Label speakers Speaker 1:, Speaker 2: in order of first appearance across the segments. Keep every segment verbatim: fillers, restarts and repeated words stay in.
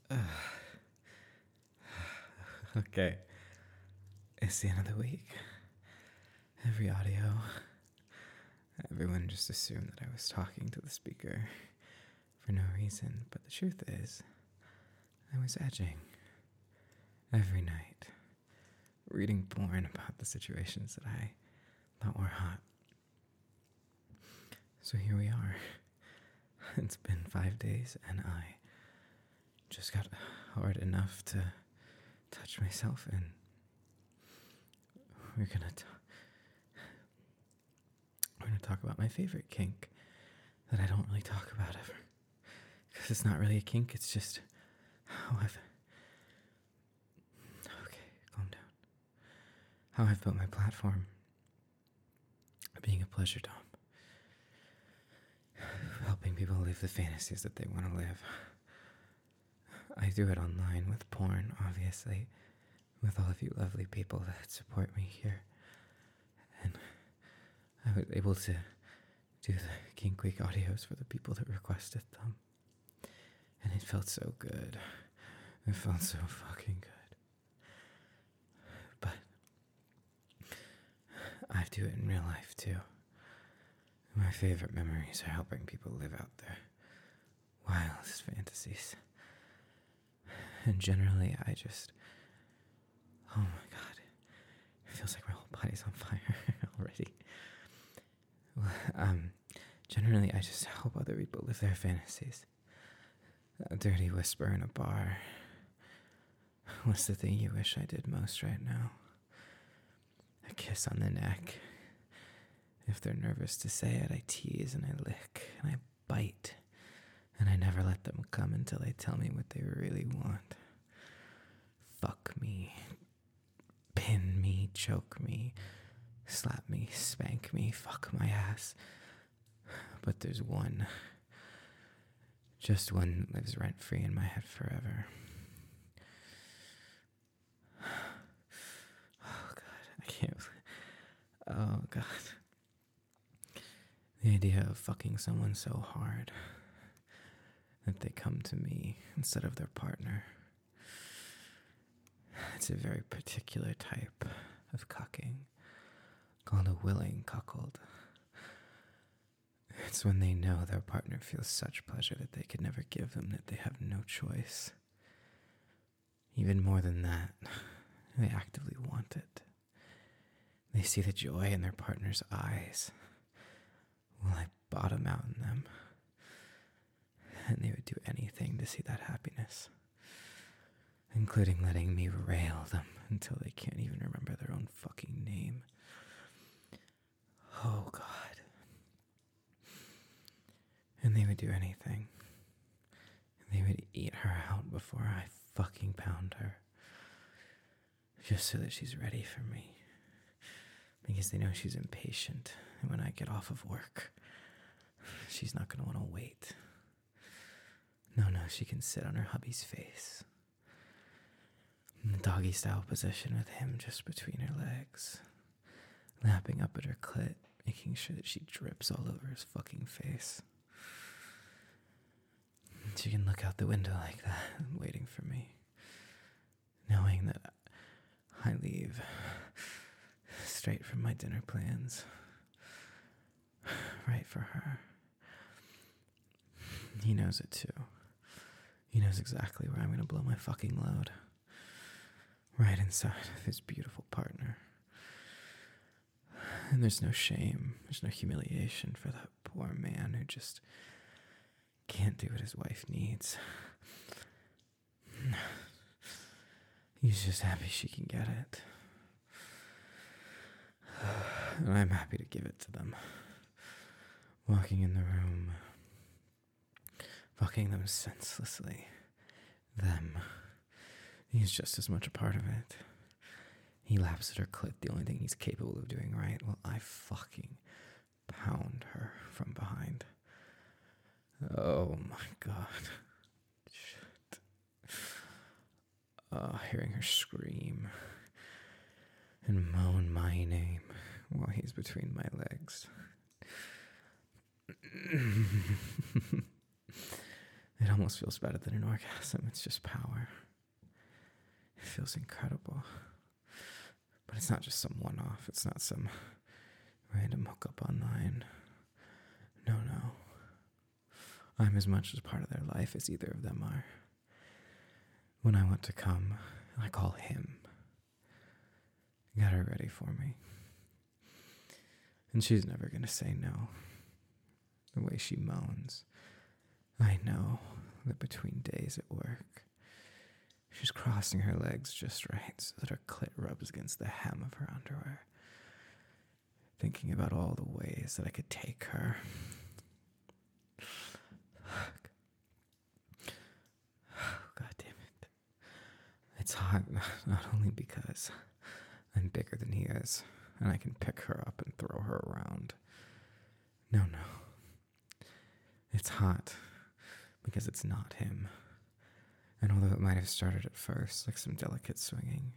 Speaker 1: Okay. It's the end of the week. Every audio. Everyone just assumed that I was talking to the speaker for no reason, but the truth is, I was edging. Every night. Reading porn about the situations that I thought were hot. So here we are. It's been five days and I just got hard enough to touch myself, and we're gonna t- we're gonna talk about my favorite kink that I don't really talk about ever, because it's not really a kink. It's just how I've okay, calm down. How I've built my platform, being a pleasure dom, helping people live the fantasies that they want to live. I do it online with porn, obviously, with all of you lovely people that support me here. And I was able to do the Kink Week audios for the people that requested them. And it felt so good. It felt so fucking good. But I do it in real life too. My favorite memories are helping people live out their wildest fantasies. And generally, I just, oh my god, it feels like my whole body's on fire already. Well, um, generally, I just help other people live their fantasies. A dirty whisper in a bar. What's the thing you wish I did most right now? A kiss on the neck. If they're nervous to say it, I tease and I lick and I bite. And I never let them come until they tell me what they really want. Fuck me. Pin me, choke me, slap me, spank me, fuck my ass. But there's one. Just one that lives rent-free in my head forever. Oh god, I can't. Oh god. The idea of fucking someone so hard that they come to me instead of their partner. It's a very particular type of cucking called a willing cuckold. It's when they know their partner feels such pleasure that they could never give them, that they have no choice. Even more than that, they actively want it. They see the joy in their partner's eyes. Well, I bottom out in them. And they would do anything to see that happiness, including letting me rail them until they can't even remember their own fucking name. Oh god. And they would do anything. They would eat her out before I fucking pound her, just so that she's ready for me, because they know she's impatient, and when I get off of work, she's not gonna want to wait. No, no, she can sit on her hubby's face. In the doggy style position with him just between her legs. Lapping up at her clit, making sure that she drips all over his fucking face. She can look out the window like that, waiting for me. Knowing that I leave straight from my dinner plans. Right for her. He knows it too. He knows exactly where I'm going to blow my fucking load. Right inside of his beautiful partner. And there's no shame, there's no humiliation for that poor man who just can't do what his wife needs. He's just happy she can get it. And I'm happy to give it to them. Walking in the room, fucking them senselessly. Them. He's just as much a part of it. He laps at her clit, the only thing he's capable of doing right, while I fucking pound her from behind. Oh my god. Shit. Oh, hearing her scream and moan my name while he's between my legs. It almost feels better than an orgasm. It's just power. It feels incredible. But it's not just some one-off. It's not some random hookup online. No, no. I'm as much as part of their life as either of them are. When I want to come, I call him. Got her ready for me. And she's never gonna say no. The way she moans. I know that between days at work, she's crossing her legs just right so that her clit rubs against the hem of her underwear. Thinking about all the ways that I could take her. Fuck. Oh, God damn it. It's hot not only because I'm bigger than he is, and I can pick her up and throw her around. No, no. It's hot because it's not him. And although it might have started at first like some delicate swinging.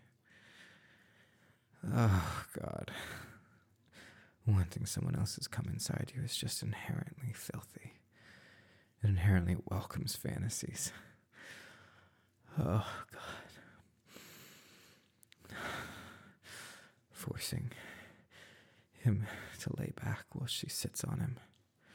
Speaker 1: Oh, God. Wanting someone else's come inside you is just inherently filthy. It inherently welcomes fantasies. Oh, God. Forcing him to lay back while she sits on him.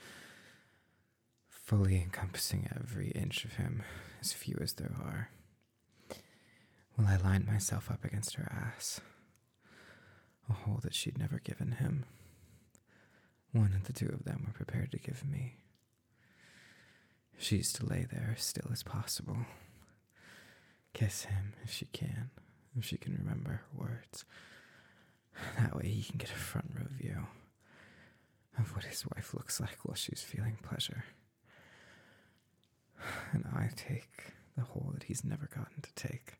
Speaker 1: Fully encompassing every inch of him, as few as there are. While I lined myself up against her ass. A hole that she'd never given him. One that the two of them were prepared to give me. She's to lay there as still as possible. Kiss him if she can, if she can remember her words. That way he can get a front row view of what his wife looks like while she's feeling pleasure. And I take the hole that he's never gotten to take.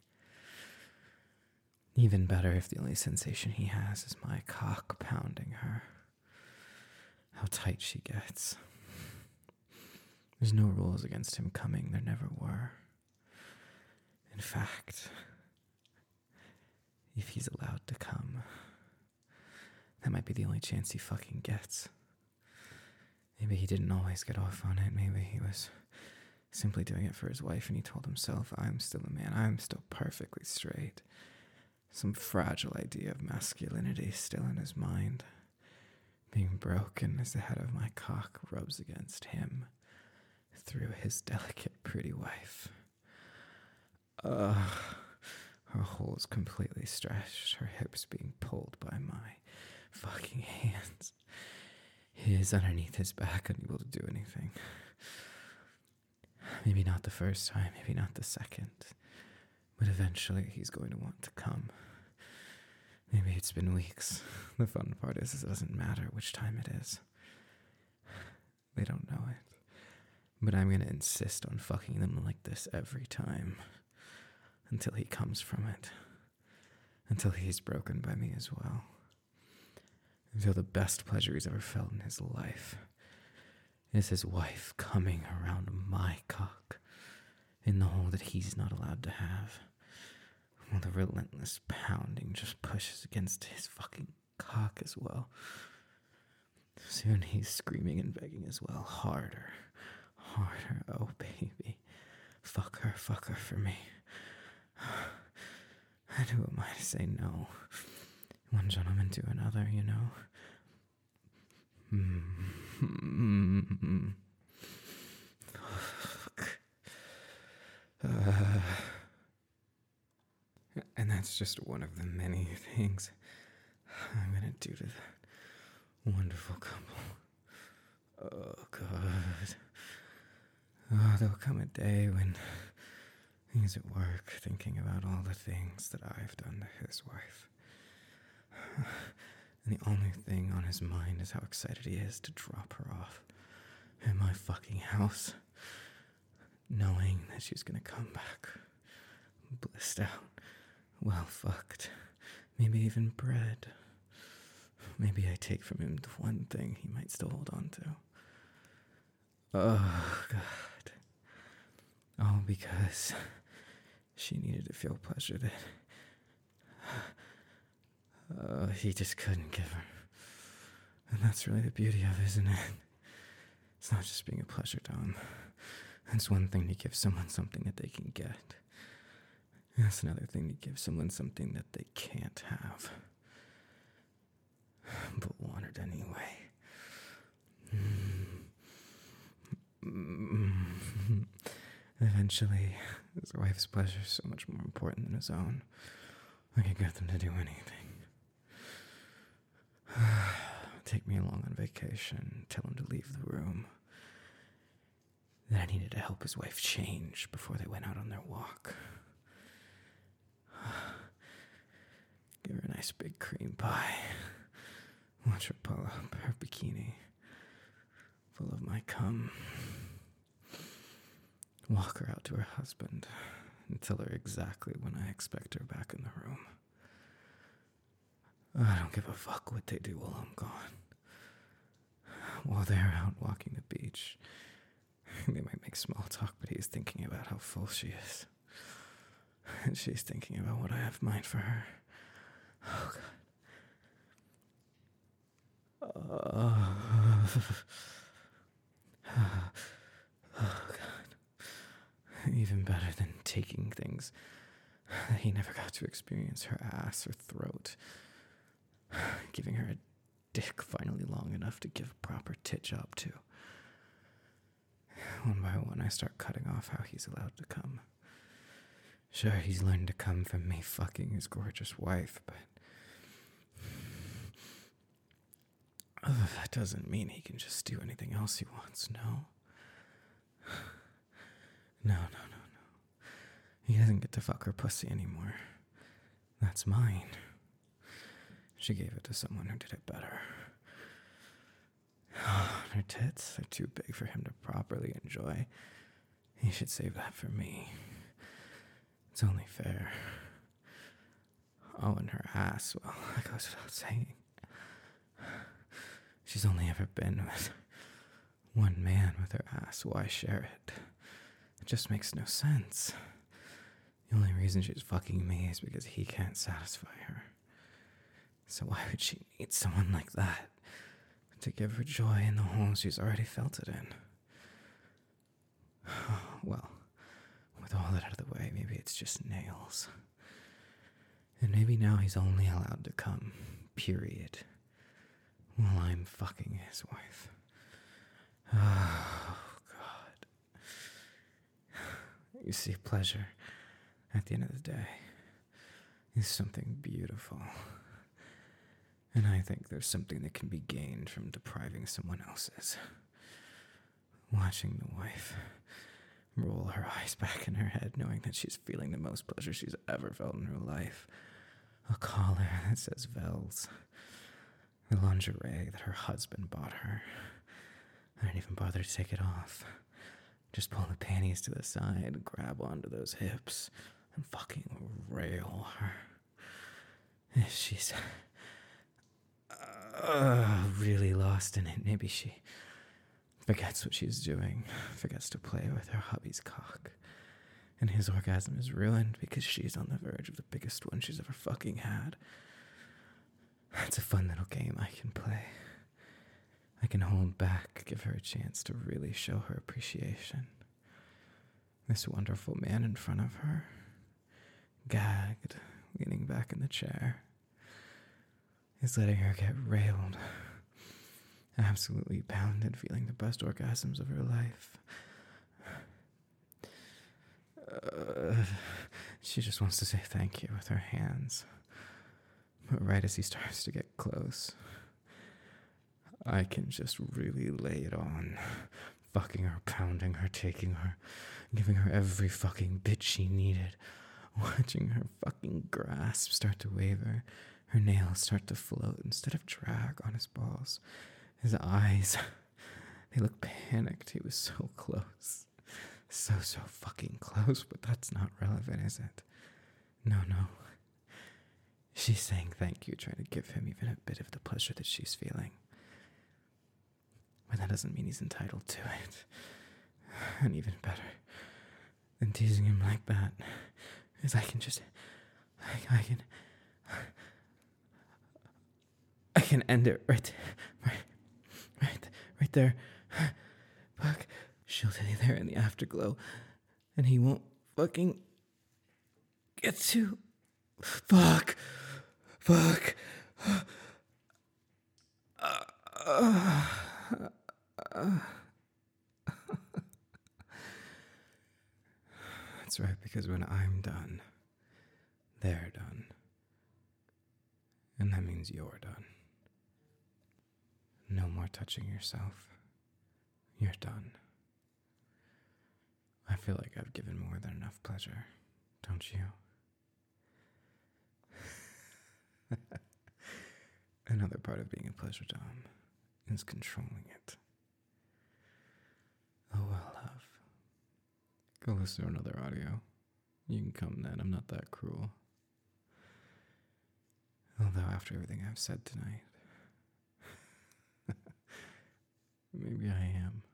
Speaker 1: Even better if the only sensation he has is my cock pounding her. How tight she gets. There's no rules against him coming, there never were. In fact, if he's allowed to come, that might be the only chance he fucking gets. Maybe he didn't always get off on it, maybe he was simply doing it for his wife, and he told himself, I'm still a man, I'm still perfectly straight. Some fragile idea of masculinity still in his mind, being broken as the head of my cock rubs against him through his delicate, pretty wife. Ugh, her hole is completely stretched, her hips being pulled by my fucking hands. His underneath his back, unable to do anything. Maybe not the first time, maybe not the second, but eventually he's going to want to come. Maybe it's been weeks. The fun part is, is it doesn't matter which time it is. They don't know it. But I'm going to insist on fucking them like this every time. Until he comes from it. Until he's broken by me as well. Until the best pleasure he's ever felt in his life is his wife coming around my cock in the hole that he's not allowed to have. While the relentless pounding just pushes against his fucking cock as well. Soon he's screaming and begging as well. Harder. Harder. Oh, baby. Fuck her. Fuck her for me. And who am I to say no? One gentleman to another, you know? Mm-hmm. Fuck. Uh... And that's just one of the many things I'm gonna do to that wonderful couple. Oh, God. Oh, there'll come a day when he's at work thinking about all the things that I've done to his wife. And the only thing on his mind is how excited he is to drop her off in my fucking house, knowing that she's gonna come back blissed out. Well fucked. Maybe even bred. Maybe I take from him the one thing he might still hold on to. Oh, God. All because she needed to feel pleasure that uh, he just couldn't give her. And that's really the beauty of it, isn't it? It's not just being a pleasure dom. It's one thing to give someone something that they can get. It's another thing to give someone something that they can't have. But want it anyway. Eventually, his wife's pleasure is so much more important than his own. I could get them to do anything. Take me along on vacation, tell him to leave the room. Then I needed to help his wife change before they went out on their walk. Give her a nice big cream pie. Watch her pull up her bikini full of my cum. Walk her out to her husband and tell her exactly when I expect her back in the room. I don't give a fuck what they do while I'm gone. While they're out walking the beach, they might make small talk, but he's thinking about how full she is. And she's thinking about what I have in mind for her. Oh, God. Oh, oh, God. Even better than taking things that he never got to experience, her ass or throat. Giving her a dick finally long enough to give a proper tit job to. One by one, I start cutting off how he's allowed to come. Sure, he's learned to come from me fucking his gorgeous wife, but oh, that doesn't mean he can just do anything else he wants, no? No, no, no, no. He doesn't get to fuck her pussy anymore. That's mine. She gave it to someone who did it better. Her tits are too big for him to properly enjoy. He should save that for me. It's only fair. Oh, and her ass, well, that goes without saying. She's only ever been with one man with her ass. Why share it? It just makes no sense. The only reason she's fucking me is because he can't satisfy her. So why would she need someone like that to give her joy in the hole she's already felt it in? Well, with all that out of the way, maybe it's just nails. And maybe now he's only allowed to come, period, while I'm fucking his wife. Oh, God. You see, pleasure, at the end of the day, is something beautiful. And I think there's something that can be gained from depriving someone else's. Watching the wife roll her eyes back in her head, knowing that she's feeling the most pleasure she's ever felt in her life. A collar that says Vels. The lingerie that her husband bought her. I didn't even bother to take it off. Just pull the panties to the side, grab onto those hips, and fucking rail her. She's uh, really lost in it. Maybe she forgets what she's doing, forgets to play with her hubby's cock. And his orgasm is ruined because she's on the verge of the biggest one she's ever fucking had. It's a fun little game I can play. I can hold back, give her a chance to really show her appreciation. This wonderful man in front of her, gagged, leaning back in the chair, is letting her get railed. Absolutely pounded, feeling the best orgasms of her life. Uh, she just wants to say thank you with her hands. But right as he starts to get close, I can just really lay it on. Fucking her, pounding her, taking her, giving her every fucking bit she needed. Watching her fucking grasp start to waver, her nails start to float instead of drag on his balls. His eyes, they look panicked. He was so close. So, so fucking close, but that's not relevant, is it? No, no. She's saying thank you, trying to give him even a bit of the pleasure that she's feeling. But that doesn't mean he's entitled to it. And even better than teasing him like that is I can just, I, I can, I can end it right, right, right, right there. Fuck, she'll be there in the afterglow, and he won't fucking get to. Fuck. Fuck. Uh, uh, uh. That's right, because when I'm done, they're done. And that means you're done. No more touching yourself. You're done. I feel like I've given more than enough pleasure, don't you? Another part of being a pleasure dom is controlling it. Oh well, love. Go listen to another audio. You can come then, I'm not that cruel. Although after everything I've said tonight, maybe I am.